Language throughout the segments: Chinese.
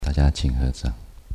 大家请合掌。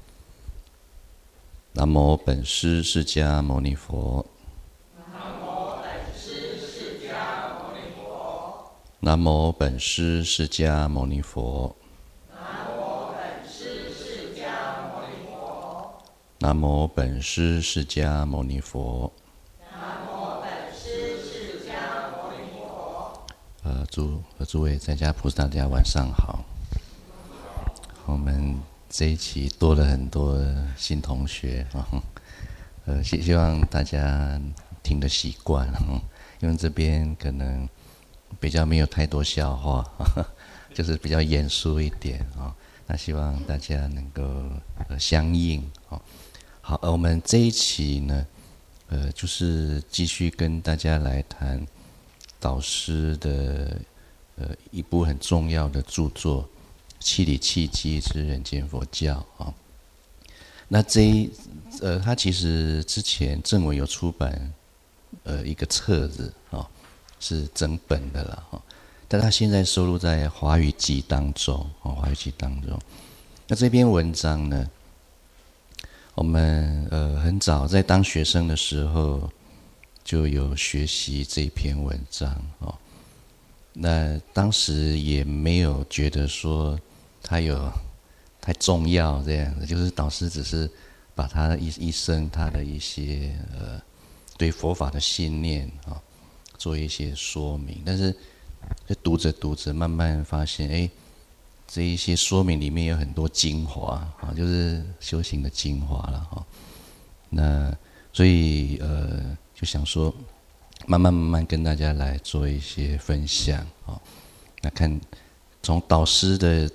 南无本师释迦牟尼佛。 南无本师释迦牟尼佛。 南无本师释迦牟尼佛。 南无本师释迦牟尼佛。 南无本师释迦牟尼佛。 南无本师释迦牟尼佛。 诸位在家菩萨大家晚上好。我们这一期多了很多新同学希望大家听得习惯因为这边可能比较没有太多笑话就是比较严肃一点那希望大家能够相应好，我们这一期呢就是继续跟大家来谈导师的一部很重要的著作七理契机之人间佛教那他其实之前正文有出版一个册子是整本的啦但他现在收录在华语集当中华语集当中。那这篇文章呢，我们很早在当学生的时候就有学习这篇文章那当时也没有觉得说它有太重要这样子，就是导师只是把他一生他的一些对佛法的信念做一些说明，但是就读着读着慢慢发现这一些说明里面有很多精华就是修行的精华了那所以就想说慢慢跟大家来做一些分享那看从导师的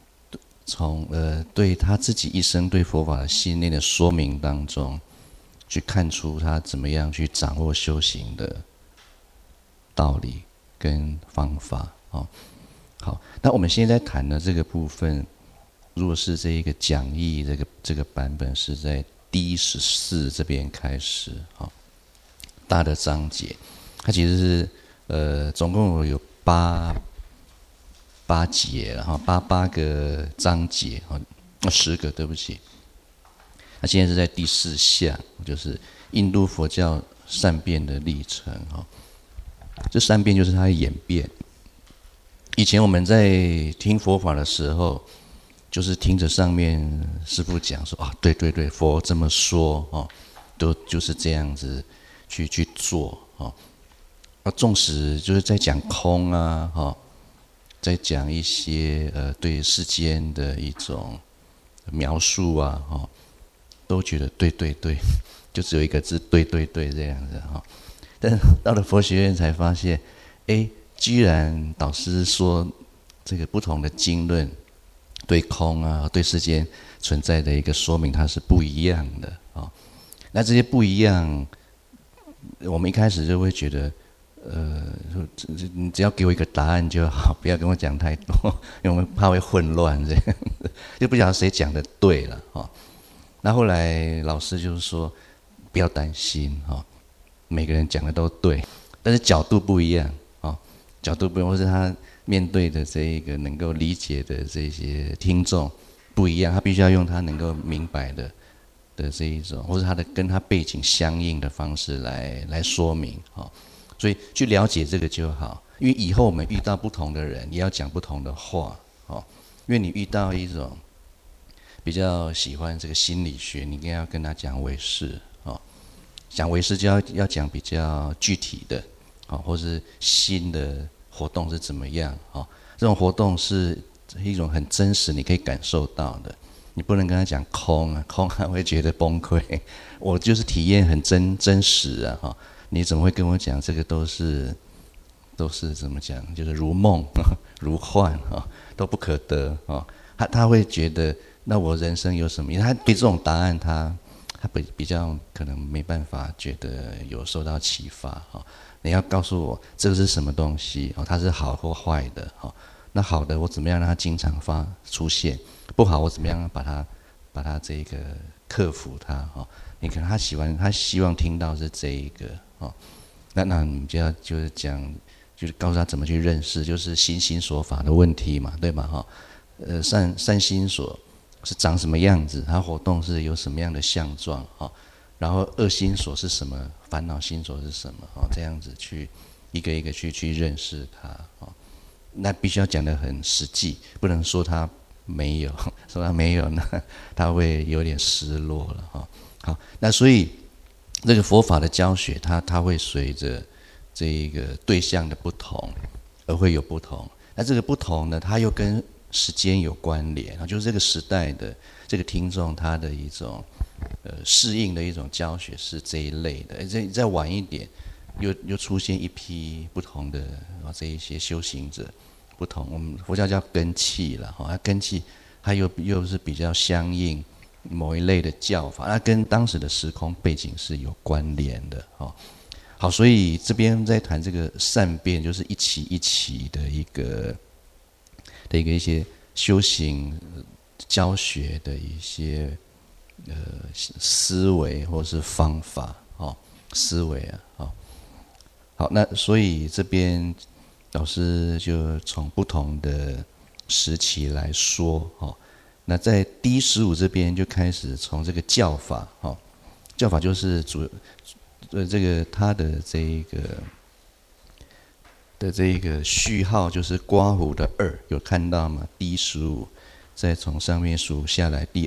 对他自己一生对佛法的信念的说明当中，去看出他怎么样去掌握修行的道理跟方法好，那我们现在谈的这个部分，如果是这一个讲义这个版本是在第14这边开始大的章节，它其实是总共有八节了八个章节10个对不起。那现在是在第4项，就是印度佛教善变的历程这善变就是它的演变。以前我们在听佛法的时候，就是听着上面师父讲说对，佛这么说都就是这样子去做纵使就是在讲空在讲一些对世间的一种描述都觉得对，就只有一个字对这样子但到了佛学院才发现，居然导师说这个不同的经论对空对世间存在的一个说明，它是不一样的那这些不一样，我们一开始就会觉得你只要给我一个答案就好，不要跟我讲太多，因为我们怕会混乱这样子，就不晓得谁讲的对了那后来老师就是说，不要担心每个人讲的都对，但是角度不一样角度不一样，或是他面对的这一个能够理解的这些听众不一样，他必须要用他能够明白的这一种，或是他的跟他背景相应的方式来说明所以去了解这个就好，因为以后我们遇到不同的人，也要讲不同的话因为你遇到一种比较喜欢这个心理学，你应该要跟他讲唯识讲唯识就要讲比较具体的或是心的活动是怎么样这种活动是一种很真实你可以感受到的，你不能跟他讲空空他会觉得崩溃，我就是体验很真实你怎么会跟我讲这个都是怎么讲，就是如梦如幻都不可得他会觉得那我人生有什么意思？他对这种答案他比较可能没办法觉得有受到启发你要告诉我这个是什么东西它是好或坏的那好的我怎么样让它经常出现，不好我怎么样把它这个克服它你可能他希望听到是这一个那你就要就是讲，就是告诉他怎么去认识，就是心所法的问题嘛，对吧善心所是长什么样子，它活动是有什么样的相状啊，然后恶心所是什么，烦恼心所是什么啊，这样子去一个一个去认识它啊。那必须要讲得很实际，不能说它没有，说它没有呢，它会有点失落了哈。好，那所以这个佛法的教学，它会随着这一个对象的不同而会有不同。那这个不同呢，它又跟时间有关联啊，就是这个时代的这个听众他的一种适应的一种教学是这一类的。再晚一点，又出现一批不同的这一些修行者，不同我们佛教叫根器了哈，根器它又是比较相应某一类的教法，那跟当时的时空背景是有关联的哈。好，所以这边在谈这个善变，就是一期一期的一些修行教学的一些思维或是方法哦，思维啊哦。好，那所以这边老师就从不同的时期来说哦。那在第15这边就开始从这个教法哦，教法就是这个它的这一个序号就是刮胡的2，有看到吗？第15，再从上面数下来，第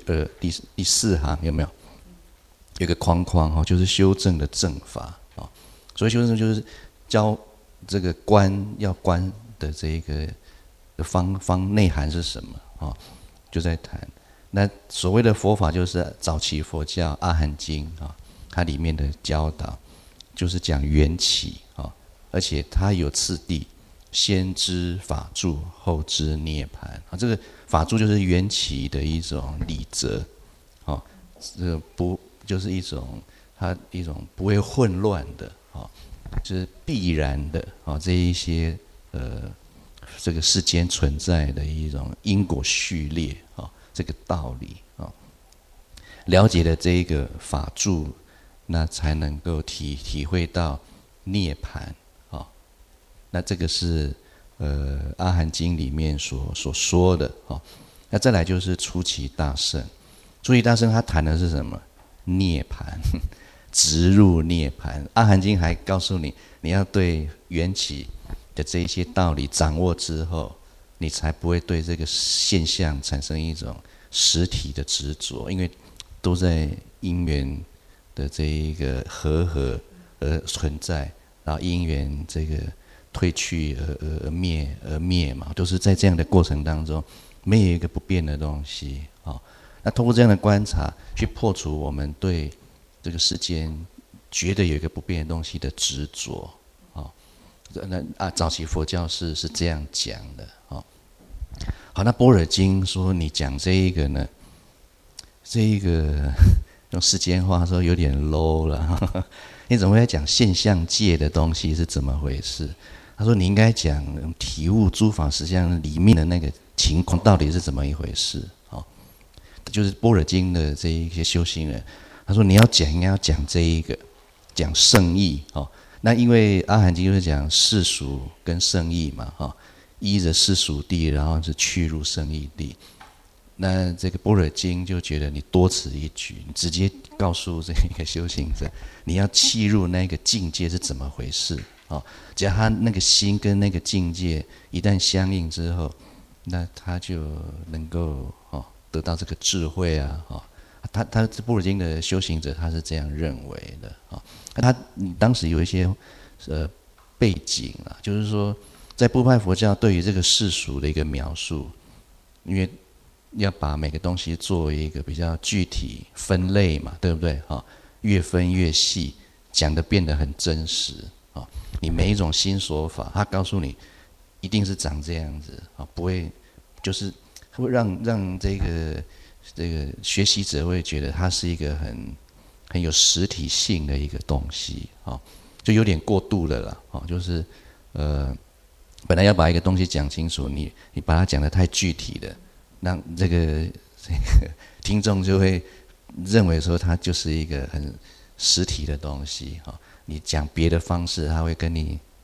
4行有没有？有个框框哦，就是修正的正法哦。所以修正就是教这个要观的这一个方内涵是什么哦，就在谈。那所谓的佛法就是早期佛教《阿含经》啊，它里面的教导就是讲缘起啊，而且它有次第，先知法住，后知涅槃啊。这个法住就是缘起的一种理则啊，这个不就是它一种不会混乱的啊，就是必然的啊，这一些这个世间存在的一种因果序列啊。这个道理啊，了解了这一个法住，那才能够体会到涅槃啊。那这个是阿含经里面所说的啊。那再来就是初期大乘，初期大乘他谈的是什么？涅槃，直入涅槃。阿含经还告诉你，你要对缘起的这一些道理掌握之后，你才不会对这个现象产生一种实体的执着，因为都在因缘的这一个合而存在，然后因缘这个退去而灭嘛，都是在这样的过程当中，没有一个不变的东西啊。那通过这样的观察，去破除我们对这个世间觉得有一个不变的东西的执着啊。早期佛教是这样讲的啊。好，那般若经说你讲这一个呢，这一个用世间话说有点 low 了，你怎么会讲现象界的东西是怎么回事？他说你应该讲体悟诸法实相里面的那个情况到底是怎么一回事啊？就是般若经的这一些修行人，他说你要讲应该要讲这一个，讲圣义哦。那因为阿含经就是讲世俗跟圣义嘛哈。依着世俗谛，然后是去入圣义谛。那这个般若经就觉得你多此一举，你直接告诉这个修行者，你要契入那个境界是怎么回事啊？只要他那个心跟那个境界一旦相应之后，那他就能够得到这个智慧啊！他般若经的修行者他是这样认为的啊。他当时有一些背景啊，就是说。在部派佛教对于这个世俗的一个描述，因为要把每个东西作为一个比较具体分类嘛，对不对？越分越细，讲的变得很真实啊。你每一种新说法，他告诉你一定是长这样子啊，不会就是会让这个学习者会觉得它是一个很有实体性的一个东西啊，就有点过度了啦啊，就是本来要把一个东西讲清楚，你把它讲得太具体的，让这个听众就会认为说它就是一个很实体的东西哈。你讲别的方式，他会跟你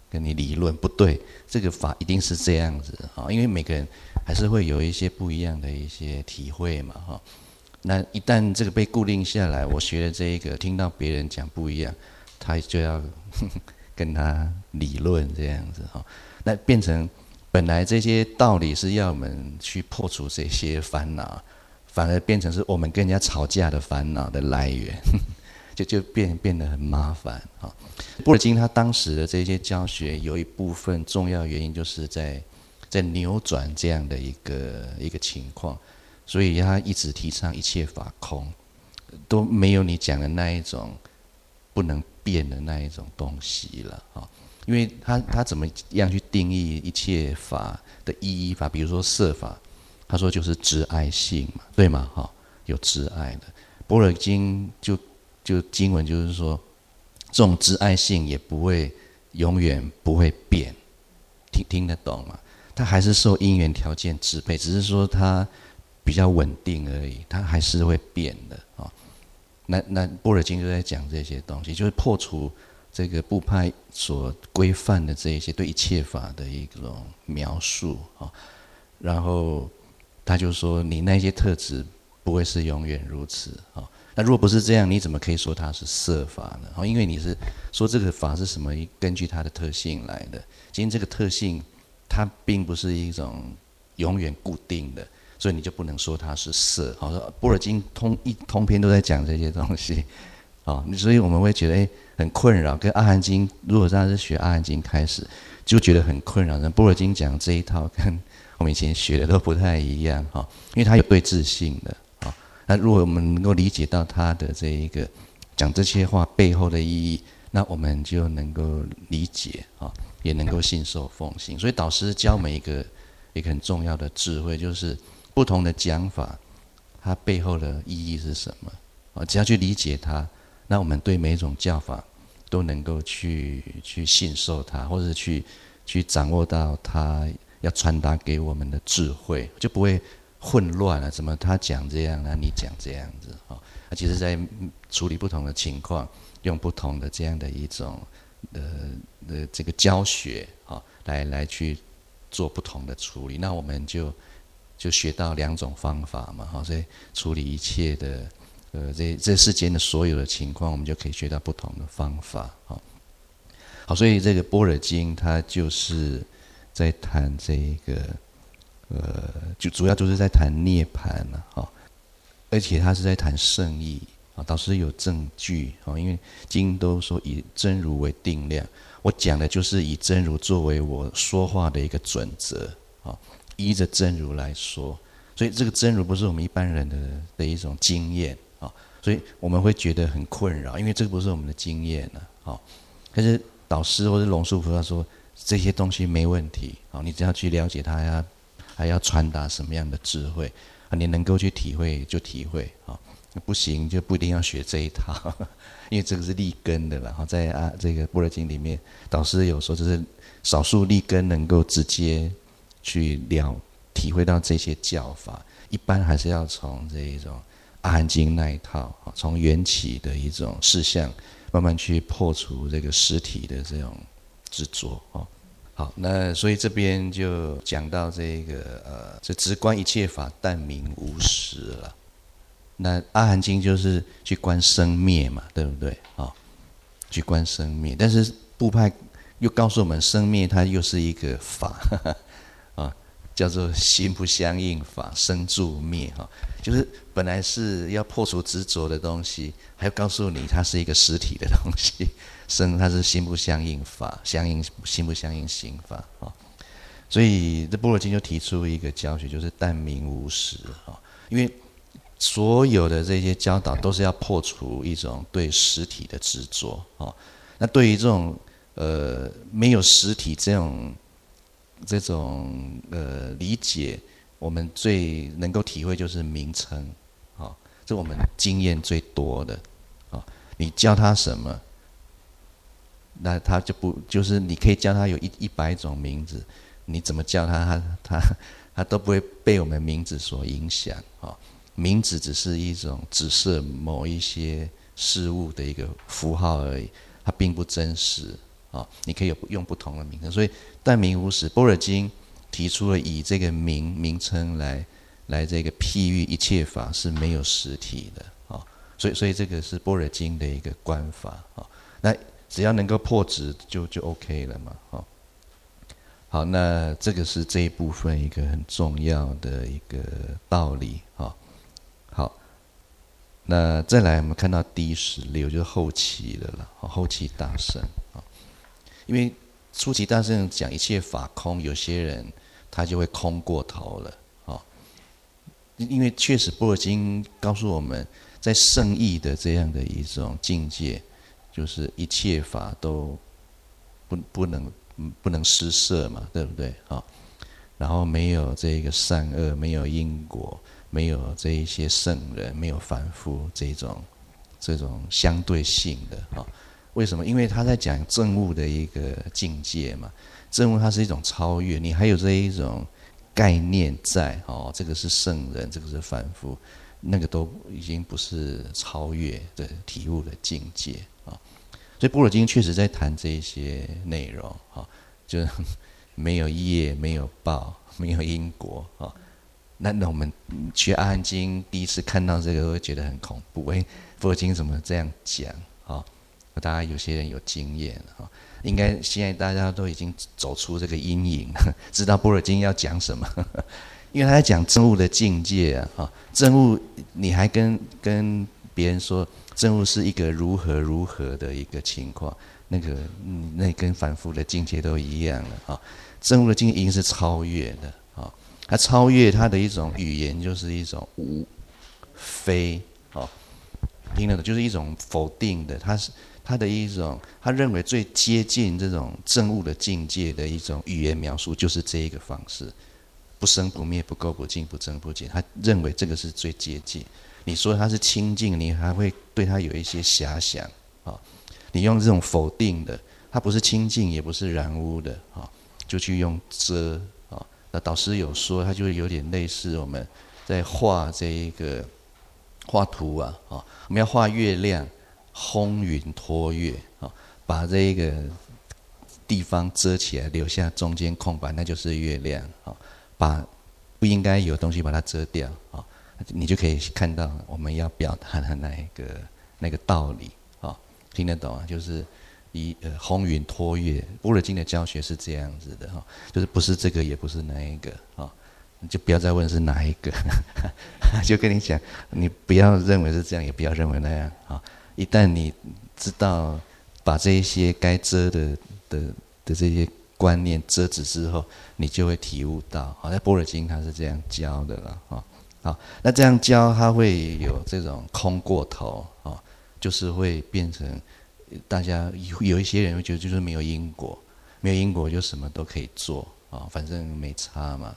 跟你理论，不对，这个法一定是这样子啊，因为每个人还是会有一些不一样的一些体会嘛哈。那一旦这个被固定下来，我学的这一个，听到别人讲不一样，他就要跟他理论这样子哈。那变成本来这些道理是要我们去破除这些烦恼，反而变成是我们跟人家吵架的烦恼的来源。就变得很麻烦啊。般若经他当时的这些教学，有一部分重要原因就是在扭转这样的一个情况，所以他一直提倡一切法空，都没有你讲的那一种不能变的那一种东西了啊。因为他怎么样去定义一切法的意义法？比如说色法，他说就是执爱性嘛，对吗？哈，有执爱的。般若经就经文就是说，这种执爱性也不会永远不会变，听得懂吗？它还是受因缘条件支配，只是说它比较稳定而已，它还是会变的啊。那般若经就在讲这些东西，就是破除这个部派所规范的这一些对一切法的一种描述啊。然后他就说，你那些特质不会是永远如此啊。那如果不是这样，你怎么可以说它是色法呢？因为你是说这个法是什么根据它的特性来的。今天这个特性，它并不是一种永远固定的，所以你就不能说它是色。好，般若经通篇都在讲这些东西，所以我们会觉得很困扰。跟阿含经，如果大家是学阿含经开始，就觉得很困扰。般若经讲这一套跟我们以前学的都不太一样因为它有对治性的。那如果我们能够理解到他的这一个讲这些话背后的意义，那我们就能够理解也能够信受奉行。所以导师教我们一个很重要的智慧，就是不同的讲法，它背后的意义是什么只要去理解它，那我们对每一种教法都能够去信受它，或者去掌握到它要传达给我们的智慧，就不会混乱了，怎么他讲这样，那你讲这样子其实在处理不同的情况，用不同的这样的一种这个教学来去做不同的处理，那我们就学到两种方法嘛所以处理一切的这世间的所有的情况，我们就可以学到不同的方法好，所以这个般若经它就是在谈这一个。就主要就是在谈涅槃而且他是在谈圣义导师有证据因为经都说以真如为定量，我讲的就是以真如作为我说话的一个准则依着真如来说，所以这个真如不是我们一般人的一种经验所以我们会觉得很困扰，因为这个不是我们的经验可是导师或者龙树菩萨说这些东西没问题你只要去了解它还要传达什么样的智慧你能够去体会就体会不行就不一定要学这一套因为这个是立根的啦在这个般若经里面，导师有说就是少数立根能够直接去体会到这些教法，一般还是要从这一种阿含经那一套从缘起的一种事项慢慢去破除这个实体的这种执着好，那所以这边就讲到这个这直观一切法，但名无实了。那阿含经就是去观生灭嘛，对不对去观生灭，但是部派又告诉我们，生灭它又是一个法叫做心不相应法，生住灭就是本来是要破除执着的东西，还要告诉你它是一个实体的东西。生它是心不相应法，心不相应行法所以这般若经就提出一个教学，就是但名无实因为所有的这些教导都是要破除一种对实体的执着那对于这种没有实体这种理解，我们最能够体会就是名称这我们经验最多的你教他什么，那他就不就是你可以叫他有100种名字，你怎么叫他都不会被我们名字所影响名字只是一种指示某一些事物的一个符号而已，它并不真实你可以用不同的名称。所以但名无实，般若经提出了以这个名称来这个譬喻一切法是没有实体的所以这个是般若经的一个观法那只要能够破执就 OK 了嘛好，那这个是这一部分一个很重要的一个道理好，那再来我们看到第16就是后期的了后期大圣因为初期大圣讲一切法空，有些人他就会空过头了因为确实般若经告诉我们，在圣意的这样的一种境界，就是一切法都不能施设嘛，对不对然后没有这个善恶，没有因果，没有这一些圣人，没有凡夫这种相对性的为什么？因为他在讲证悟的一个境界嘛，证悟它是一种超越，你还有这一种概念在这个是圣人，这个是凡夫，那个都已经不是超越的体悟的境界所以般若经确实在谈这一些内容就没有业，没有报，没有因果那我们学阿含经第一次看到这个会觉得很恐怖般若经怎么这样讲大家有些人有经验应该现在大家都已经走出这个阴影知道般若经要讲什么因为他在讲证悟的境界证悟你还跟别人说证悟是一个如何的一个情况，那跟凡夫的境界都一样了证悟的境界已经是超越的它超越它的一种语言就是一种无非听得懂，就是一种否定的，他的一种他认为最接近这种证悟的境界的一种语言描述，就是这一个方式，不生不灭，不垢不净，不增不减。他认为这个是最接近。你说它是清净，你还会对它有一些遐想你用这种否定的，它不是清净，也不是染污的就去用遮那导师有说，它就有点类似我们在画这一个画图我们要画月亮，轰云托月把这一个地方遮起来，留下中间空白，那就是月亮把不应该有东西把它遮掉你就可以看到我们要表达的那个道理听得懂就是轰云托月，般若经的教学是这样子的就是不是这个也不是那一个你就不要再问是哪一个就跟你讲，你不要认为是这样，也不要认为那样一旦你知道把这一些该遮的这些观念遮止之后，你就会体悟到在般若经它是这样教的了那这样教它会有这种空过头就是会变成大家有一些人会觉得就是没有因果，没有因果就什么都可以做反正没差嘛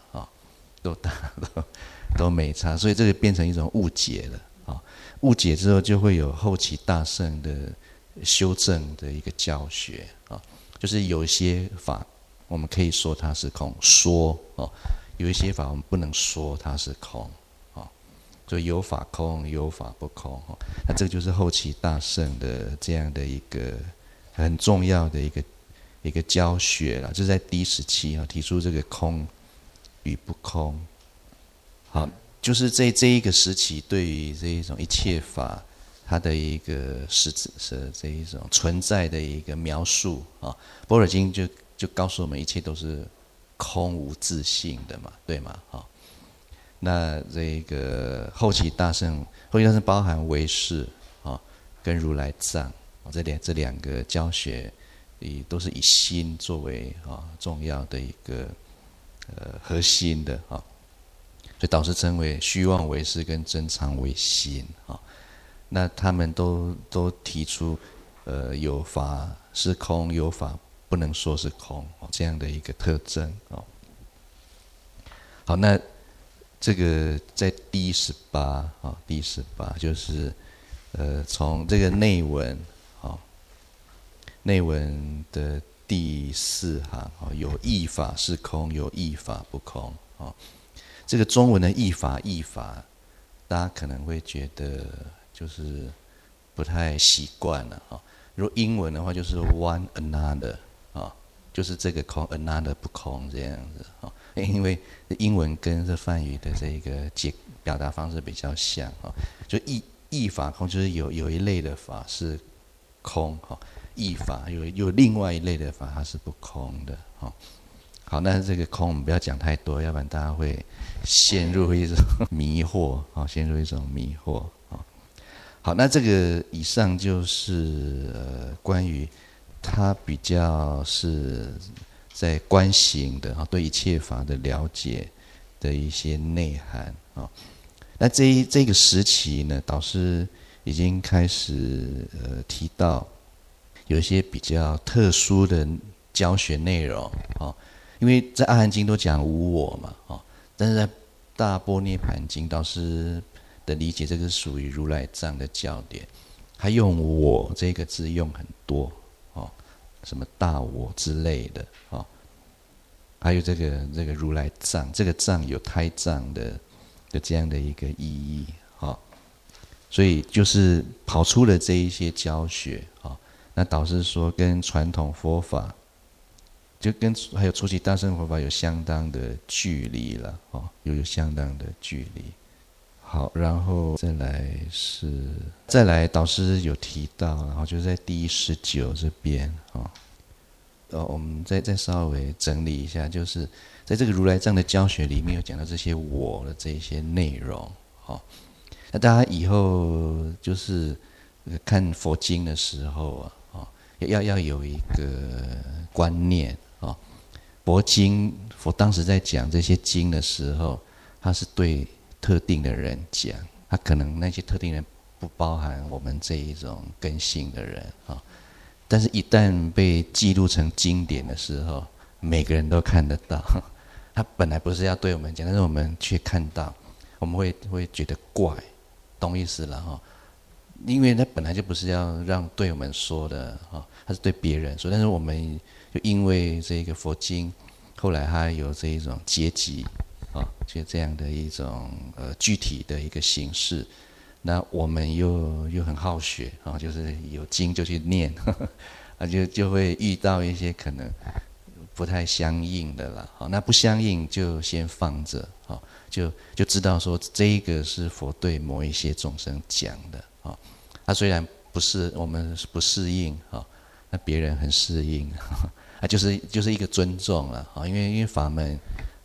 都没差，所以这个变成一种误解了误解之后就会有后期大圣的修正的一个教学就是有一些法我们可以说它是空，有一些法我们不能说它是空就有法空，有法不空那这个就是后期大圣的这样的一个很重要的一个教学了，就在第17提出这个空与不空好，就是这一个时期对于这一种一切法它的一个实质是这一种存在的一个描述般若经就告诉我们一切都是空无自性的嘛，对吗那这个后期大圣包含唯识跟如来藏这两个教学都是以心作为重要的一个核心的所以导师称为虚妄为识跟真常为心那他们都提出有法是空，有法不能说是空这样的一个特征好，那这个在第18就是从这个内文内文的第4行有义法是空，有义法不空这个中文的义法大家可能会觉得就是不太习惯了如果英文的话就是 one another 啊，就是这个空 another 不空这样子啊。因为英文跟这梵语的这个表达方式比较像啊，就义法空，就是有一类的法是空哈，义法有另外一类的法它是不空的哈。好，那这个空我们不要讲太多，要不然大家会陷入一种迷惑啊，陷入一种迷惑啊。好，那这个以上就是关于它比较是在观行的对一切法的了解的一些内涵啊。那这个时期呢，导师已经开始提到有一些比较特殊的教学内容啊。因为在阿含经都讲无我嘛，但是在大般涅盘经，导师的理解，这个是属于如来藏的教典，他用我这个字用很多，什么大我之类的，还有这个如来藏，这个藏有胎藏的这样的一个意义，所以就是跑出了这一些教学，那导师说跟传统佛法。就跟还有初期大乘佛法有相当的距离了，有相当的距离。好，然后再来，导师有提到，然后就是在第19这边，我们再稍微整理一下，就是在这个如来藏的教学里面有讲到这些我的这些内容，那大家以后就是看佛经的时候要有一个观念。佛当时在讲这些经的时候，他是对特定的人讲，他可能那些特定人不包含我们这一种根性的人但是一旦被记录成经典的时候，每个人都看得到。他本来不是要对我们讲，但是我们却看到，我们会觉得怪，懂意思了因为他本来就不是要让对我们说的他是对别人说，但是我们就因为这个佛经，后来它有这一种结集就这样的一种具体的一个形式，那我们又很好学就是有经就去念，就会遇到一些可能不太相应的啦，那不相应就先放着就知道说这一个是佛对某一些众生讲的他虽然我们不适应那别人很适应就是一个尊重了因为法门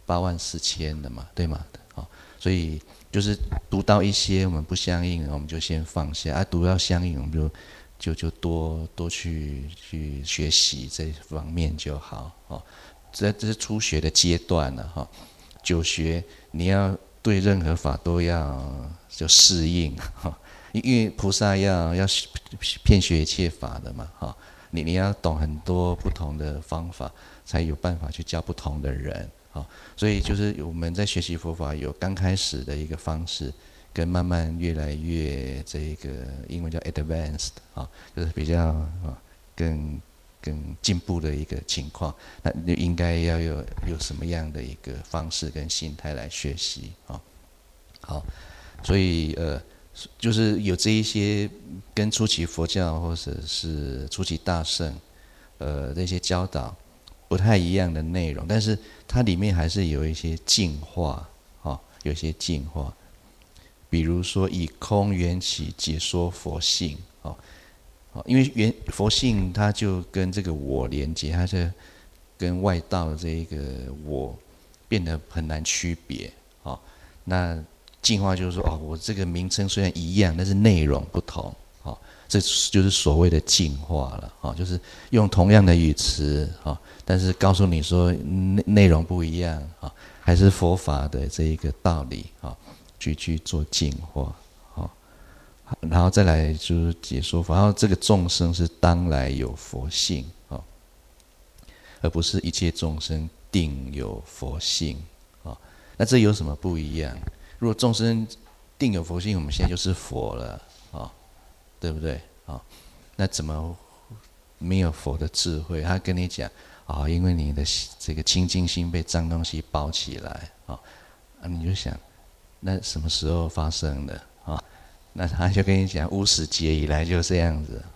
84000的嘛，对吗？所以就是读到一些我们不相应，我们就先放下读到相应，我们就多去学习这方面就好这是初学的阶段了久学你要对任何法都要就适应因为菩萨要遍学一切法的嘛你要懂很多不同的方法，才有办法去教不同的人所以就是我们在学习佛法有刚开始的一个方式，跟慢慢越来越这个英文叫 advanced 就是比较更进步的一个情况，那就应该要有什么样的一个方式跟心态来学习好，所以就是有这一些跟初期佛教或者是初期大乘这些教导不太一样的内容，但是它里面还是有一些净化有一些净化，比如说以空缘起解说佛性因为佛性它就跟这个我连接，它就跟外道的这一个我变得很难区别那净化就是说我这个名称虽然一样，但是内容不同这就是所谓的净化了就是用同样的语词但是告诉你说内容不一样还是佛法的这一个道理去做净化然后再来就是解说法，然后这个众生是当来有佛性而不是一切众生定有佛性那这有什么不一样？如果众生定有佛性，我们现在就是佛了对不对那怎么没有佛的智慧？他跟你讲因为你的这个清净心被脏东西包起来你就想那什么时候发生的那他就跟你讲无始劫以来就这样子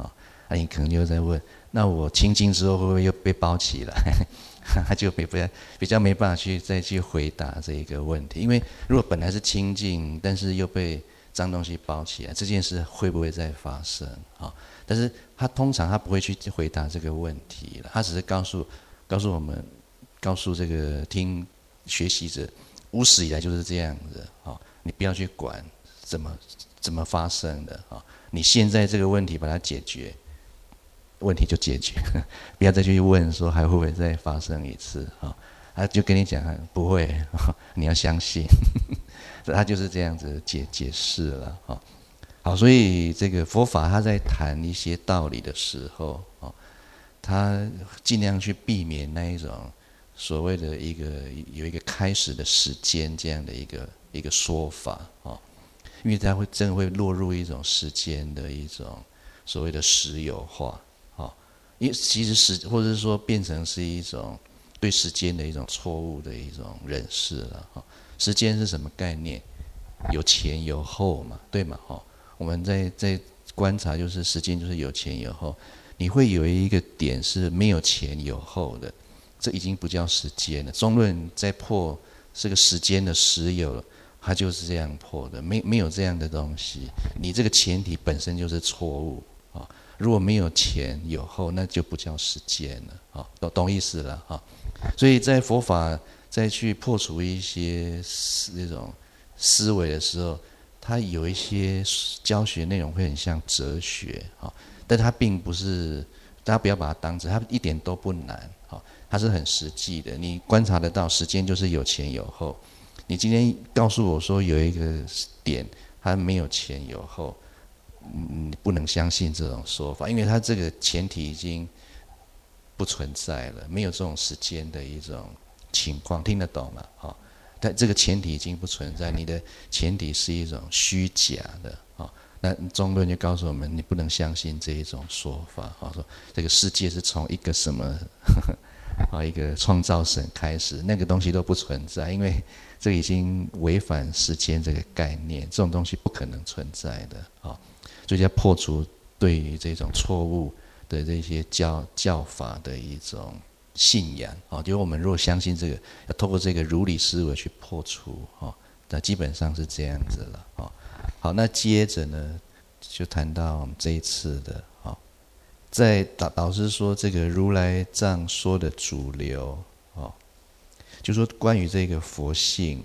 你可能就在问，那我清净之后会不会又被包起来？他就比较没办法再去回答这一个问题，因为如果本来是清净，但是又被脏东西包起来，这件事会不会再发生啊？但是他通常不会去回答这个问题了，他只是告诉我们，告诉这个学习者，无始以来就是这样子啊，你不要去管怎么发生的啊，你现在这个问题把它解决。问题就解决，不要再去问说还会不会再发生一次啊？他就跟你讲不会，你要相信，他就是这样子解释了啊。好，所以这个佛法他在谈一些道理的时候啊，他尽量去避免那一种所谓的有一个开始的时间这样的一个说法啊，因为他真的会落入一种时间的一种所谓的实有化。因为其实或者是说变成是一种对时间的一种错误的一种认识了。时间是什么概念？有前有后嘛，对吗？我们在观察，就是时间就是有前有后。你会有一个点是没有前有后的，这已经不叫时间了。中论在破这个时间的实有了，它就是这样破的，没有这样的东西。你这个前提本身就是错误啊。如果没有前有后，那就不叫时间了，懂意思了哈。所以在佛法再去破除一些这种思维的时候，它有一些教学内容会很像哲学啊，但它并不是，大家不要把它当真，它一点都不难啊，它是很实际的。你观察得到，时间就是有前有后。你今天告诉我说有一个点，它没有前有后。你不能相信这种说法，因为它这个前提已经不存在了，没有这种时间的一种情况，听得懂吗？但这个前提已经不存在，你的前提是一种虚假的那中论就告诉我们，你不能相信这一种说法说这个世界是从一个什么一个创造神开始，那个东西都不存在，因为这已经违反时间这个概念，这种东西不可能存在的所以要破除对于这种错误的这些教法的一种信仰就是我们如果相信这个，要透过这个如理思维去破除那基本上是这样子了好，那接着呢，就谈到我们这一次的在导师说这个如来藏说的主流就说关于这个佛性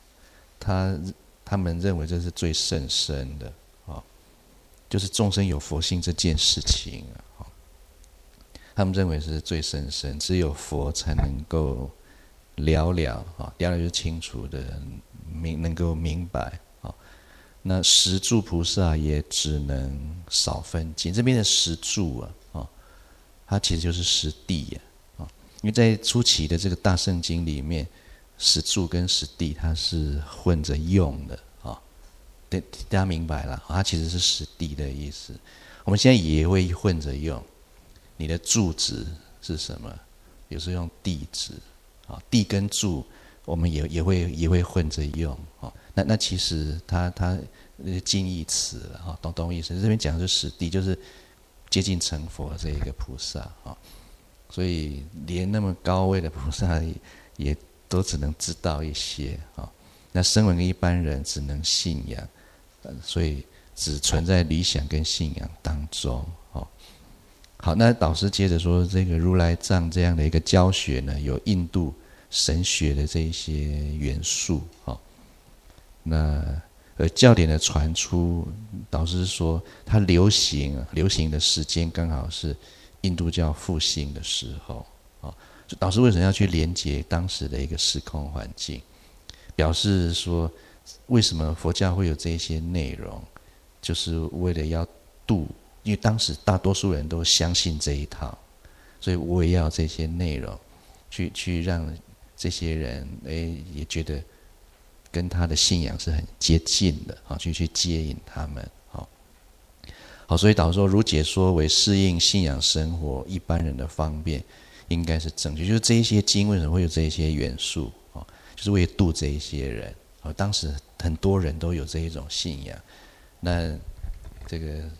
他们认为这是最甚深的就是众生有佛性这件事情他们认为是最甚深，只有佛才能够了就是清楚的能够明白那十住菩萨也只能少分尽。这边的十住它其实就是十地因为在初期的这个大圣经里面，十住跟十地它是混着用的大家明白了，它其实是十地的意思。我们现在也会混着用，你的住址是什么？有时候用地址地跟住我们也会混着用那其实它近义词了懂意思？这边讲的是十地，就是接近成佛这一个菩萨所以连那么高位的菩萨也都只能知道一些那声闻跟一般人只能信仰，所以只存在理想跟信仰当中好，那导师接着说，这个如来藏这样的一个教学呢，有印度神学的这一些元素那教典的传出，导师说它流行的时间刚好是印度教复兴的时候导师为什么要去连接当时的一个时空环境，表示说为什么佛教会有这些内容，就是为了要度，因为当时大多数人都相信这一套，所以我也要这些内容去让这些人也觉得跟他的信仰是很接近的去接引他们好，所以导师说如解说为适应信仰生活一般人的方便，应该是正确。就是这一些经为什么会有这一些元素就是为了度这一些人当时很多人都有这一种信仰，那这个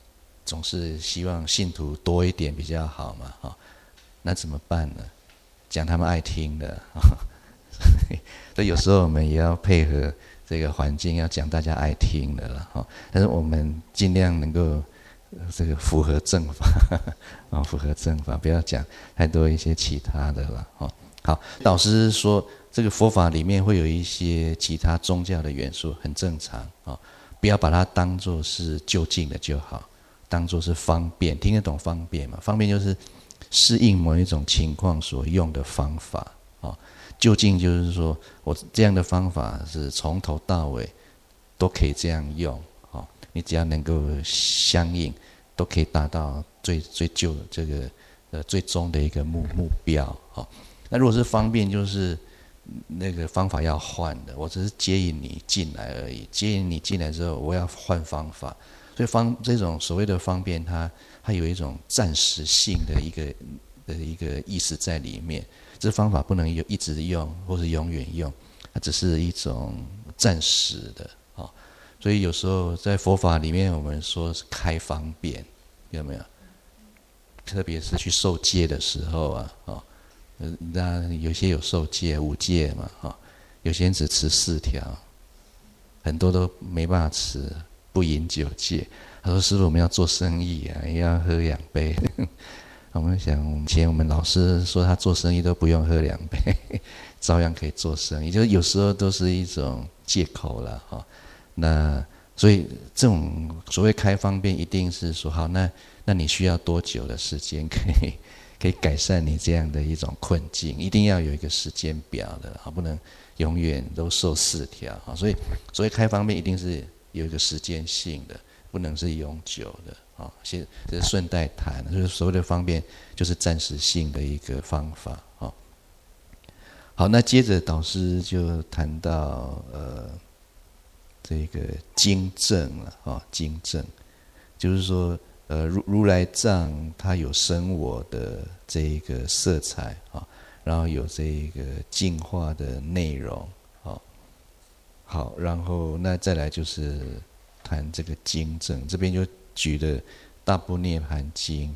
总是希望信徒多一点比较好嘛，那怎么办呢？讲他们爱听的，所以有时候我们也要配合这个环境，要讲大家爱听的了，但是我们尽量能够这个符合正法，符合正法，不要讲太多一些其他的了，好，导师说这个佛法里面会有一些其他宗教的元素，很正常，不要把它当作是就近的就好，当作是方便，听得懂方便嘛？方便就是适应某一种情况所用的方法，就近就是说我这样的方法是从头到尾都可以这样用，你只要能够相应，都可以达到最这个最终的一个目标，那如果是方便，就是那个方法要换的，我只是接引你进来而已。接引你进来之后，我要换方法，所以这种所谓的方便，它有一种暂时性的一个意思在里面。这方法不能一直用，或是永远用，它只是一种暂时的，所以有时候在佛法里面，我们说是开方便，有没有？特别是去受戒的时候啊，那有些有受戒5戒嘛，有些人只持4条，很多都没办法持，不饮酒戒。他说：“师父，我们要做生意啊，也要喝2杯。”我们想，以前我们老师说他做生意都不用喝2杯，照样可以做生意，就是有时候都是一种借口了，那所以这种所谓开方便，一定是说好，那你需要多久的时间可以改善你这样的一种困境？一定要有一个时间表的，不能永远都受4条。所以所谓开方便，一定是有一个时间性的，不能是永久的。这是顺带谈，就是所谓的方便，就是暂时性的一个方法。好，那接着导师就谈到这个经证了，经证就是说如来藏它有生我的这一个色彩，然后有这一个净化的内容，好，然后那再来就是谈这个经证，这边就举的大般涅槃经，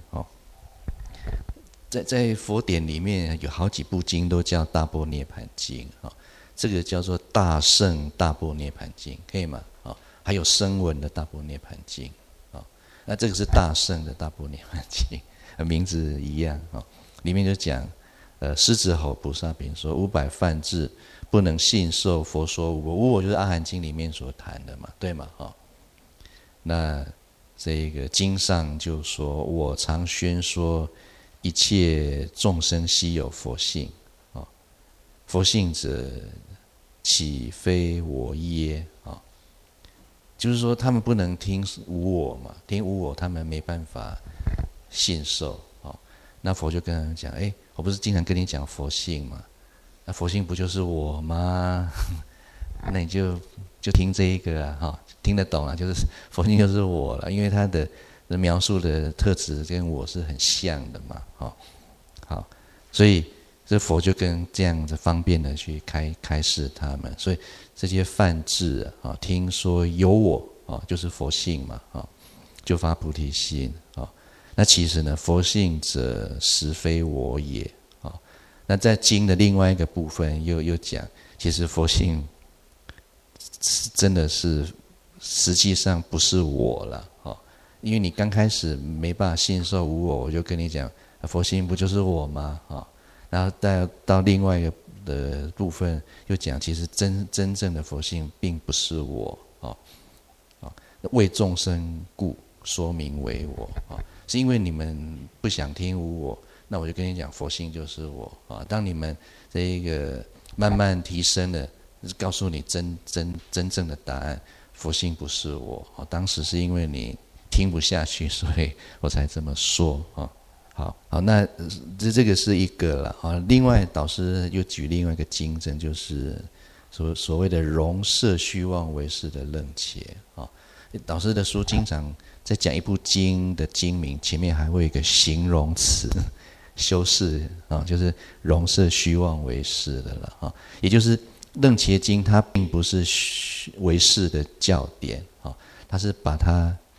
在佛典里面有好几部经都叫大般涅槃经，这个叫做大乘大般涅槃经，可以吗？还有声闻的大般涅槃经，那这个是大乘的大般涅槃经，名字一样，里面就讲，狮子吼菩萨品说500梵志不能信受佛说无我，无我就是阿含经里面所谈的嘛，对吗？那这个经上就说，我常宣说一切众生悉有佛性，佛性者岂非我耶？就是说他们不能听无我嘛，听无我他们没办法信受。那佛就跟他们讲，我不是经常跟你讲佛性吗？那佛性不就是我吗？那你就听这一个啊，听得懂啊，就是佛性就是我了，因为它的描述的特质跟我是很像的嘛，好，所以这佛就跟这样子方便的去开示他们，所以这些梵志啊，听说有我就是佛性嘛，就发菩提心，那其实呢，佛性者实非我也，那在经的另外一个部分又讲，其实佛性真的是实际上不是我了，因为你刚开始没办法信受无我，我就跟你讲，佛性不就是我吗？然后到另外一个的部分又讲，其实真正的佛性并不是我，为众生故说名为我，是因为你们不想听无我，那我就跟你讲，佛性就是我，当你们这一个慢慢提升了，告诉你真正的答案，佛性不是我，当时是因为你听不下去，所以我才这么说，好，那这个是一个了，另外导师又举另外一个经证，就是所谓的容摄虚妄为是的楞伽，导师的书经常在讲一部经的经名，前面还会有一个形容词修饰，就是容摄虚妄为是的了，也就是楞伽经它并不是唯识的教典，它是把它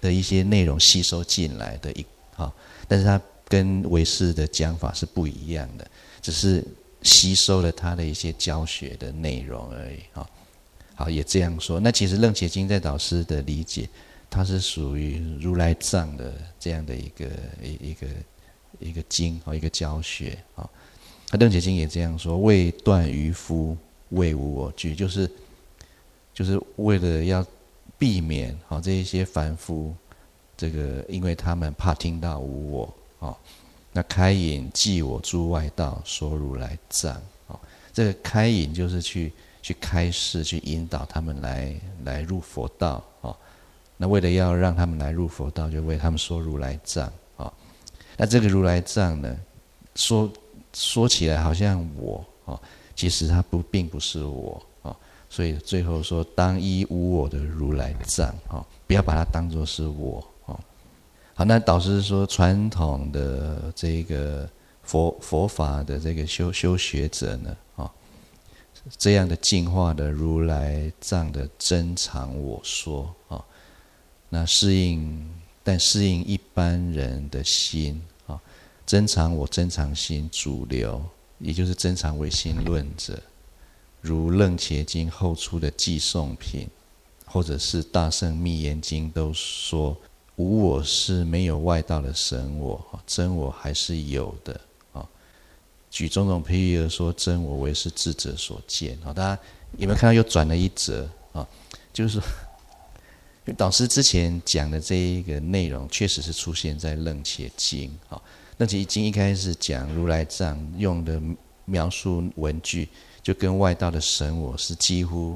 的一些内容吸收进来的但是它跟唯识的讲法是不一样的，只是吸收了它的一些教学的内容而已好，也这样说。那其实楞伽经在导师的理解，它是属于如来藏的这样的一个经一个教学楞伽经也这样说：未断愚夫，谓无我句，就是为了要避免这一些凡夫，这个因为他们怕听到无我那开引记我诸外道，说如来藏这个开引就是去开示，去引导他们来入佛道那为了要让他们来入佛道，就为他们说如来藏那这个如来藏呢，说起来好像我其实它并不是我所以最后说当依无我的如来藏不要把它当作是我好，那导师说传统的这个佛法的这个修学者呢这样的净化的如来藏的真常我说那适应一般人的心真常我真常心主流，也就是真常唯心论者，如楞伽经后出的寄送品，或者是大乘密严经都说无我是没有外道的神我，真我还是有的举种种譬喻而说真我为是智者所见大家有没有看到又转了一折就是说导师之前讲的这一个内容确实是出现在楞伽经楞伽经一开始讲如来藏用的描述文句就跟外道的神我是几乎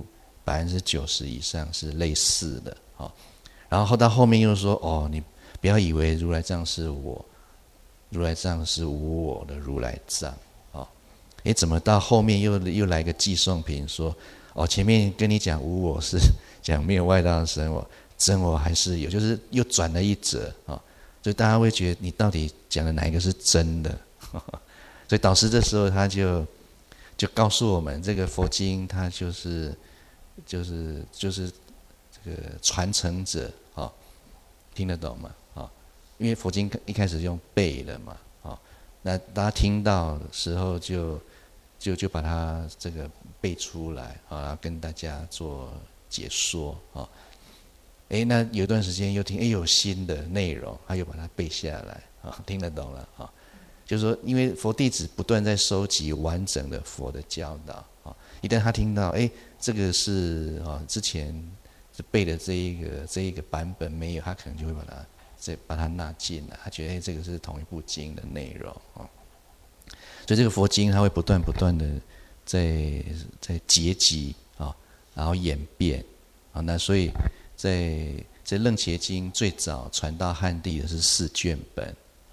90%以上是类似的然后到后面又说你不要以为如来藏是我，如来藏是无我的如来藏怎么到后面又来个寄送品说前面跟你讲无我是讲没有外道的神我，真我还是有，就是又转了一折所以大家会觉得你到底讲的哪一个是真的所以导师这时候他就告诉我们，这个佛经它就是这个传承者听得懂吗因为佛经一开始用背的嘛那大家听到的时候就把它这个背出来然后跟大家做解说那有一段时间又听有新的内容，他又把它背下来听得懂了就是说因为佛弟子不断在收集完整的佛的教导一旦他听到这个是之前是背的这一个版本没有，他可能就会把它纳进来，他觉得这个是同一部经的内容所以这个佛经它会不断的在结集然后演变那所以在楞伽经最早传到汉地的是4卷本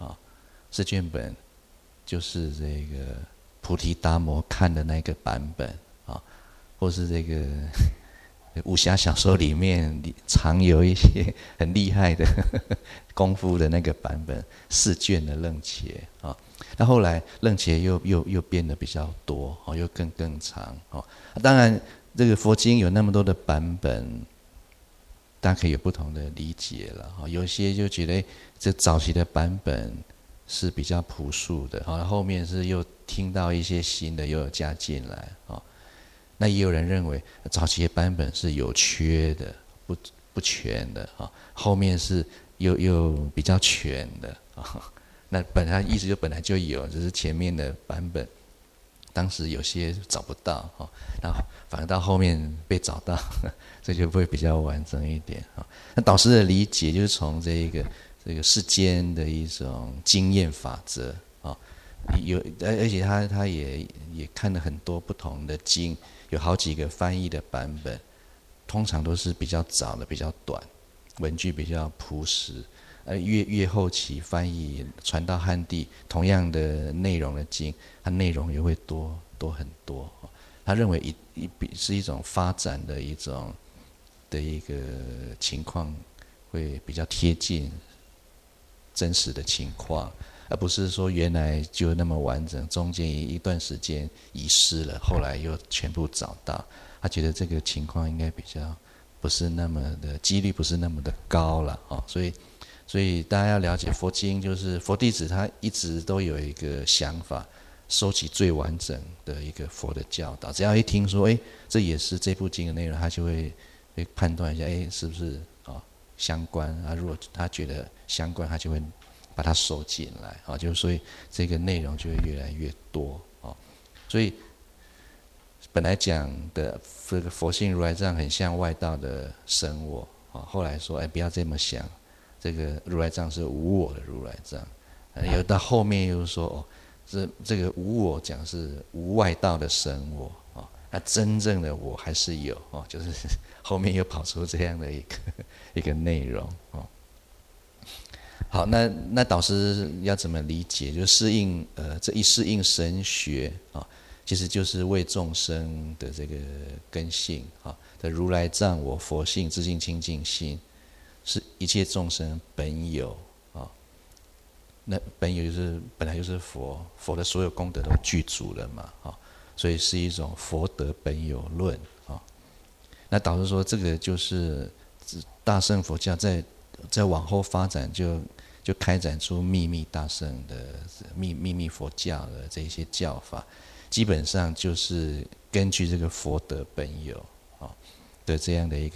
4卷本就是这个菩提达摩看的那个版本或是这个武侠小说里面常有一些很厉害的功夫的那个版本4卷的楞伽那后来楞伽又变得比较多又更长当然这个佛经有那么多的版本，大家可以有不同的理解了有些就觉得这早期的版本是比较朴素的后面是又听到一些新的又有加进来那也有人认为早期的版本是有缺的不全的后面是又比较全的那本来意思就本来就有，只是前面的版本当时有些找不到然后反而到后面被找到所以就会比较完整一点那导师的理解就是从这个世间的一种经验法则而且他也看了很多不同的经，有好几个翻译的版本，通常都是比较早的比较短，文句比较朴实越后期翻译传到汉地同样的内容的经，它内容也会多很多他认为是一种发展的一个情况，会比较贴近真实的情况，而不是说原来就那么完整，中间一段时间遗失了，后来又全部找到。他觉得这个情况应该比较不是那么的几率不是那么的高了啊，所以大家要了解佛经，就是佛弟子他一直都有一个想法，收集最完整的一个佛的教导。只要一听说，这也是这部经的内容，他就会判断一下，是不是相关啊？如果他觉得相关，他就会把它收进来啊，就所以这个内容就会越来越多啊。所以本来讲的这个佛性如来藏很像外道的生我啊，后来说不要这么想，这个如来藏是无我的如来藏，有到后面又说这个无我讲是无外道的生我啊，那真正的我还是有啊，就是后面又跑出这样的一个内容啊。好，那导师要怎么理解？就适应这一适应神学啊，其实就是为众生的这个根性啊的如来藏我佛性自性清净心，是一切众生本有啊。那本有就是本来就是佛的所有功德都具足了嘛啊，所以是一种佛德本有论啊。那导师说这个就是大乘佛教在往后发展就开展出秘密大乘的秘密佛教的这些教法，基本上就是根据这个佛德本有的这样的一个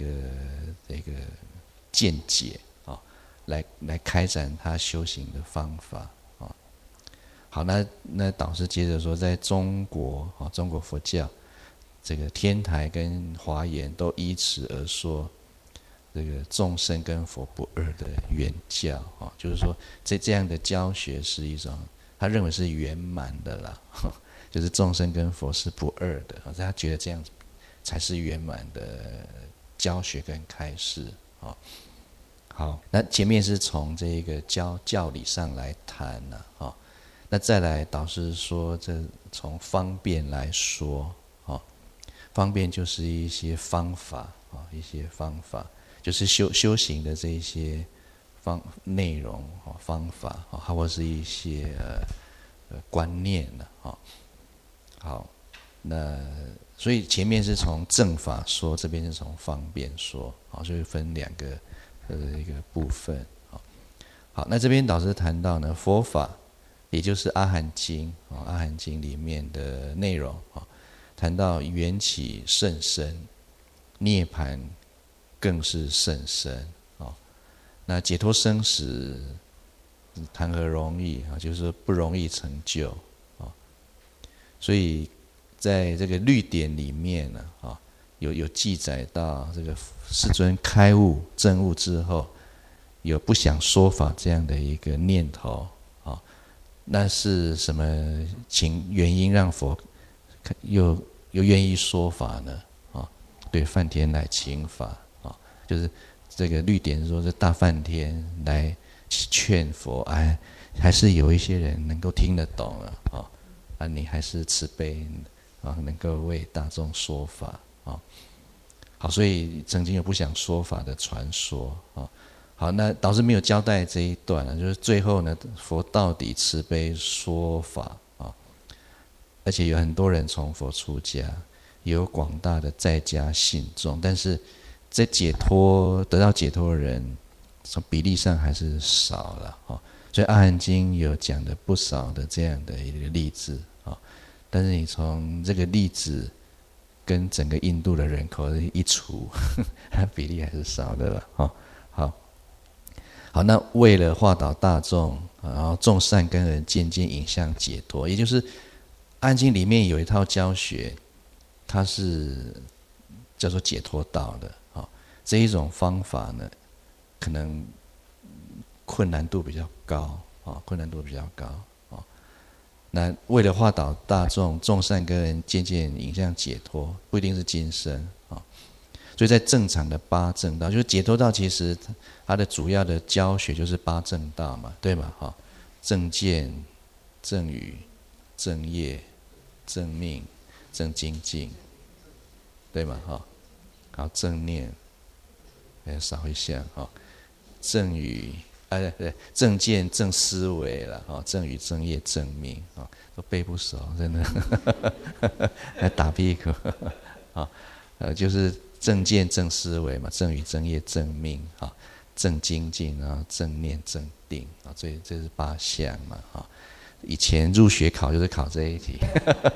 见解来开展他修行的方法啊。好，那导师接着说，在中国佛教这个天台跟华严都依此而说。这个众生跟佛不二的圆教啊，就是说这样的教学是一种他认为是圆满的啦，就是众生跟佛是不二的，他觉得这样才是圆满的教学跟开示啊。好，那前面是从这个教理上来谈啊，那再来导师说这从方便来说啊，方便就是一些方法啊，一些方法。就是修行的这一些内容方法或是一些观念好，那所以前面是从正法说，这边是从方便说所以分两个一个部分好，那这边导师谈到呢，佛法也就是阿含经阿含经里面的内容谈到缘起甚深，涅槃更是甚深那解脱生死谈何容易就是不容易成就所以在这个律典里面呢有记载到这个世尊开悟证悟之后，有不想说法这样的一个念头那是什么原因让佛又愿意说法呢对，梵天来请法就是这个律典说，这大梵天来劝佛，还是有一些人能够听得懂了你还是慈悲能够为大众说法好，所以曾经有不想说法的传说好，那导师没有交代这一段就是最后呢，佛到底慈悲说法而且有很多人从佛出家，也有广大的在家信众，但是在得到解脱的人，从比例上还是少了所以阿含经有讲的不少的这样的一个例子但是你从这个例子跟整个印度的人口一除，比例还是少的了好，那为了化导大众，然后众善根人渐渐引向解脱，也就是阿含经里面有一套教学，它是叫做解脱道的这一种方法呢，可能困难度比较高那为了化导大众，众善根人渐渐引向解脱，不一定是今生所以在正常的八正道，就是解脱道，其实它的主要的教学就是八正道嘛，对吗正见、正语、正业、正命、正精进，对吗好，正念少一项正语对，正见、正思维了正语、正业、正命都背不熟，真的来打屁股就是正见、正思维嘛，正语、正业、正命啊，正精进啊，正念、正定啊，所以这是8项嘛啊。以前入学考就是考这一题，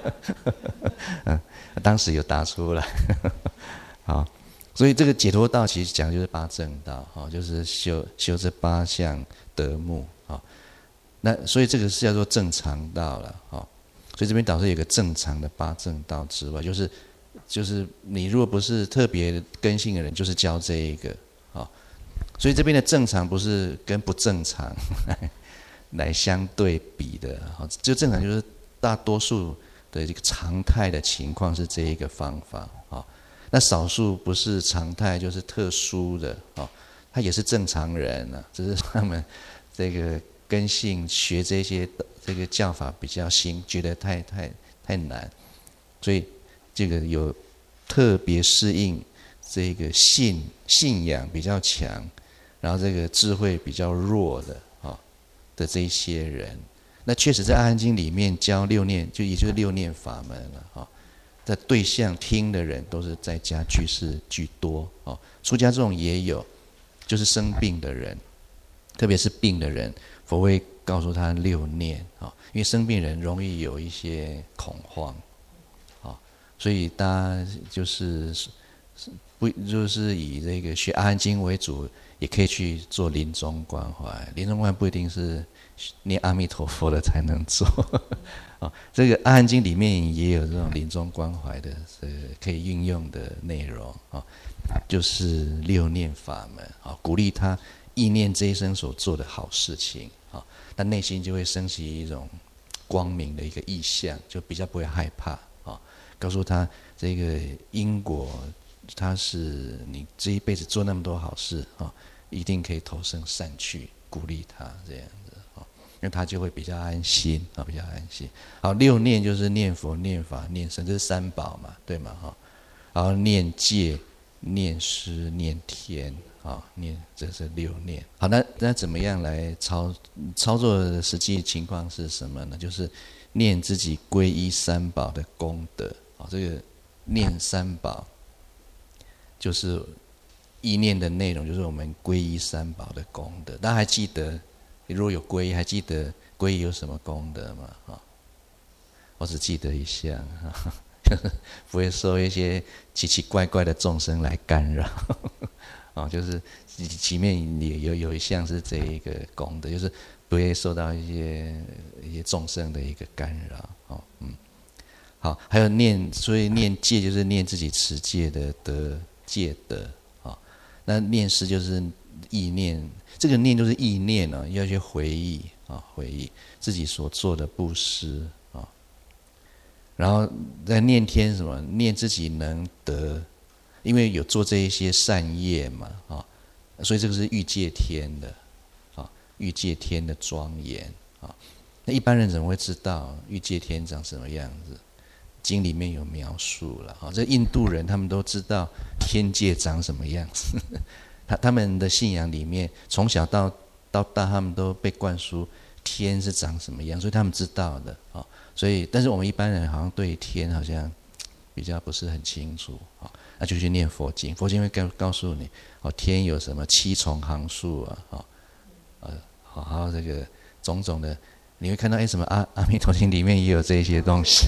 当时有答出来，好，所以这个解脱道其实讲的就是8正道，就是修这8项德目啊。那所以这个是叫做正常道了，所以这边导师有个正常的8正道之外，就是你如果不是特别根性的人，就是教这一个，所以这边的正常不是跟不正常来相对比的，就正常就是大多数的这个常态的情况是这一个方法，那少数不是常态就是特殊的，他也是正常人啊，只是他们这个根性学这些这个教法比较新，觉得太难，所以这个有特别适应这个信仰比较强，然后这个智慧比较弱的这一些人，那确实在《阿含经》里面教6念，也就是6念法门了，在对象听的人都是在家居士居多，出家这种也有，就是生病的人，特别是病的人，佛会告诉他6念，因为生病人容易有一些恐慌，所以大家就是以这个学阿含经为主，也可以去做临终关怀。临终关怀不一定是念阿弥陀佛的才能做，这个阿含经里面也有这种临终关怀的可以运用的内容，就是6念法门，鼓励他意念这一生所做的好事情，他内心就会升起一种光明的一个意象，就比较不会害怕，告诉他这个因果，他是你这一辈子做那么多好事，一定可以投生善趣，鼓励他这样子，因为他就会比较安心，比较安心。好，6念就是念佛、念法、念僧，这是3宝嘛，对吗？然后念戒、念施、念天，这是6念。好，那怎么样来操作的实际情况是什么呢？就是念自己皈依3宝的功德。这个念3宝，就是意念的内容，就是我们皈依3宝的功德。大家还记得，如果有皈依，还记得皈依有什么功德吗？我只记得一项，不会受一些奇奇怪怪的众生来干扰。就是前面有一项是这一个功德，就是不会受到一些众生的一个干扰。好，还有所以念戒就是念自己持戒的戒德，那念施就是意念，这个念就是意念，要去回忆自己所做的布施，然后再念天什么，念自己能得，因为有做这一些善业嘛，所以这个是欲界天的，欲界天的庄严，那一般人怎么会知道欲界天长什么样子？经里面有描述了，这印度人他们都知道天界长什么样子，他们的信仰里面从小到大他们都被灌输天是长什么样，所以他们知道的，所以但是我们一般人好像对天好像比较不是很清楚，那就去念佛经，佛经会告诉你，天有什么7重行数啊，还有这个种种的。你会看到什么阿弥陀经里面也有这些东西。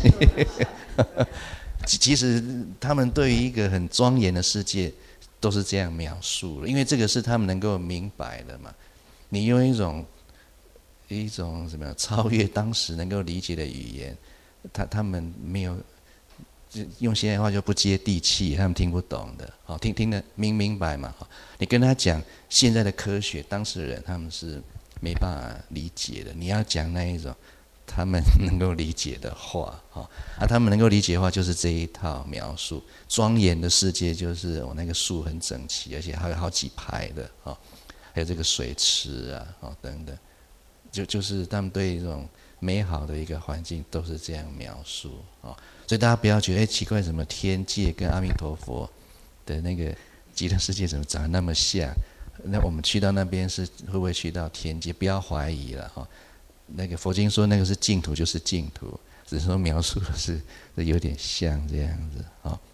其实他们对于一个很庄严的世界都是这样描述的，因为这个是他们能够明白的嘛。你用一种什么超越当时能够理解的语言，他们没有，用现在话就不接地气，他们听不懂的。听得明白嘛？你跟他讲现在的科学，当事人他们是没办法理解的，你要讲那一种他们能够理解的话，他们能够理解的话就是这一套描述。庄严的世界就是那个树很整齐，而且还有好几排的，还有这个水池啊，等等，就是他们对这种美好的一个环境都是这样描述，所以大家不要觉得奇怪，什么天界跟阿弥陀佛的那个极乐世界怎么长得那么像？那我们去到那边是会不会去到天界？不要怀疑了，那个佛经说那个是净土，就是净土，只是说描述的是有点像这样子，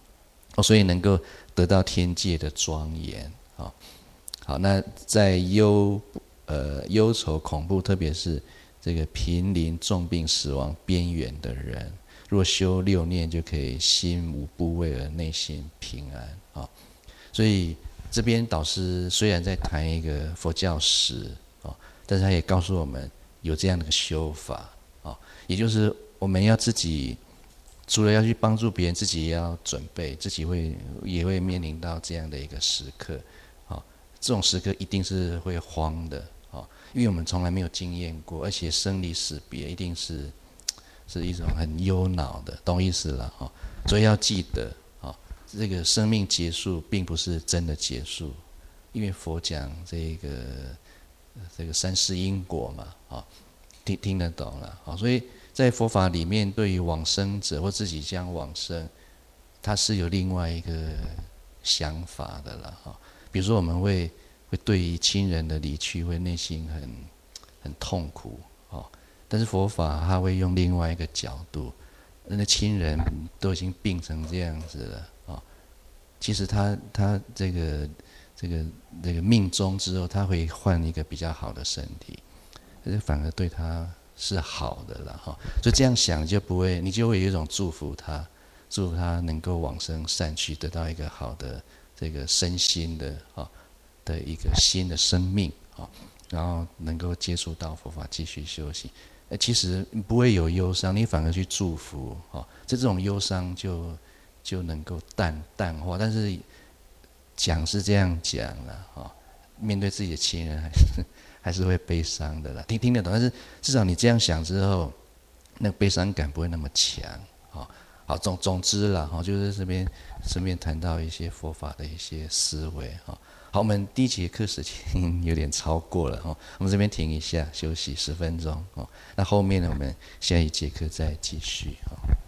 所以能够得到天界的庄严。好，那在忧愁恐怖，特别是这个濒临重病死亡边缘的人，若修6念，就可以心无怖畏而内心平安。所以这边导师虽然在谈一个佛教史，但是他也告诉我们有这样的修法，也就是我们要自己除了要去帮助别人，自己也要准备，自己也会面临到这样的一个时刻。这种时刻一定是会慌的，因为我们从来没有经验过，而且生离死别一定是一种很忧恼的，懂意思了？所以要记得，这个生命结束并不是真的结束，因为佛讲这个三世因果嘛，听得懂了？所以在佛法里面，对于往生者或自己将往生，他是有另外一个想法的了。比如说我们会对于亲人的离去会内心很痛苦，但是佛法他会用另外一个角度，那亲人都已经病成这样子了，其实他这个命终之后，他会换一个比较好的身体，反而对他是好的了，所以这样想你就会有一种祝福他能够往生善趣，得到一个好的这个身心的一个新的生命，然后能够接触到佛法，继续修行。其实不会有忧伤，你反而去祝福，这种忧伤就能够淡化。但是讲是这样讲了，面对自己的亲人还是会悲伤的啦，听得懂。但是至少你这样想之后，那个悲伤感不会那么强。好，总之啦，就是这边顺便谈到一些佛法的一些思维。好，我们第一节课时间有点超过了，我们这边停一下休息10分钟。那后面呢，我们下一节课再继续。